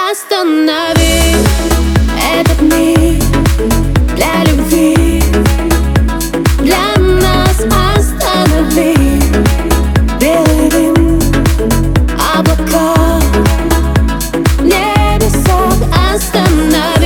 Останови этот миг для любви, для нас останови. Белый дым, облака, небеса, останови.